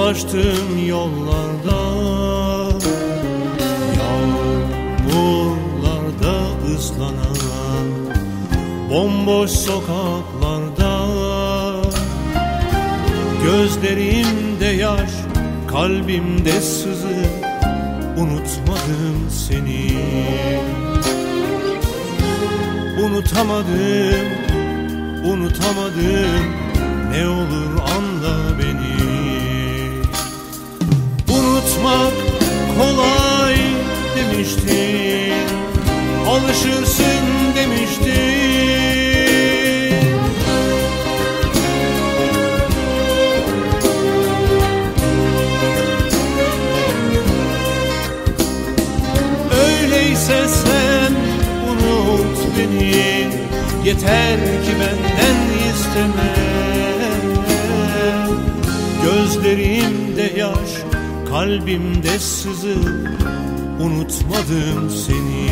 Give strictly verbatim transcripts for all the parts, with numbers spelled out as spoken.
Dolaştığım yollarda, yağmurlarda ıslanan bomboş sokaklarda, gözlerimde yaş, kalbimde sızı, unutmadım seni. Unutamadım, unutamadım, ne olur anla beni. Unutmak kolay demiştin, alışırsın demiştin. Öyleyse sen unut beni, yeter ki benden isteme. Gözlerimde yaş, kalbimde sızı, unutmadım seni.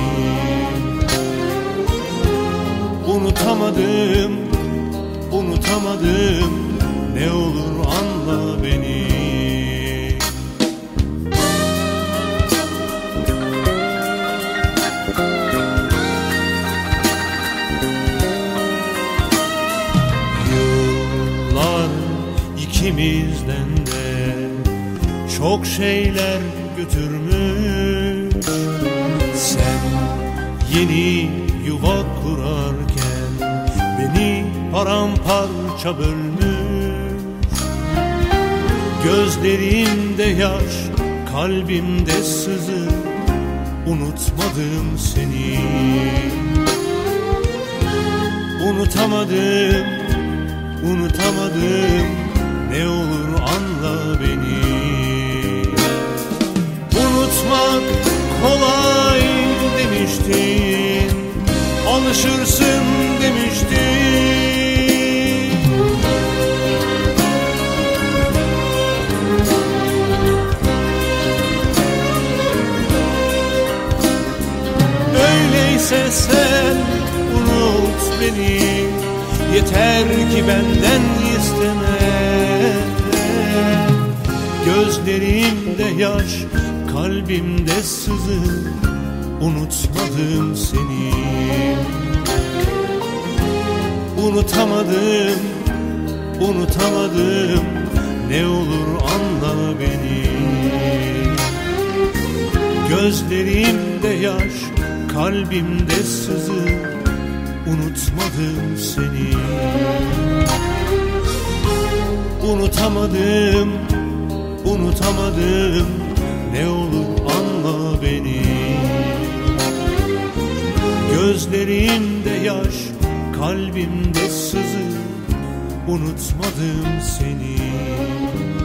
Unutamadım, unutamadım, ne olur anla beni. Yıllar ikimizden de çok şeyler götürmüş. Sen yeni yuva kurarken beni paramparça bölmüş. Gözlerimde yaş, kalbimde sızı, unutmadım seni. Unutamadım, unutamadım, ne olur anla beni. Unutmak kolay demiştin, alışırsın demiştin. Öyleyse sen unut beni, yeter ki benden isteme. Gözlerimde yaş, kalbimde sızı, unutmadım seni. Unutamadım, unutamadım, ne olur anla beni. Gözlerimde yaş, kalbimde sızı, unutmadım seni. Unutamadım, unutamadım, ne olur anla beni. Gözlerimde yaş, kalbimde sızı, unutmadım seni.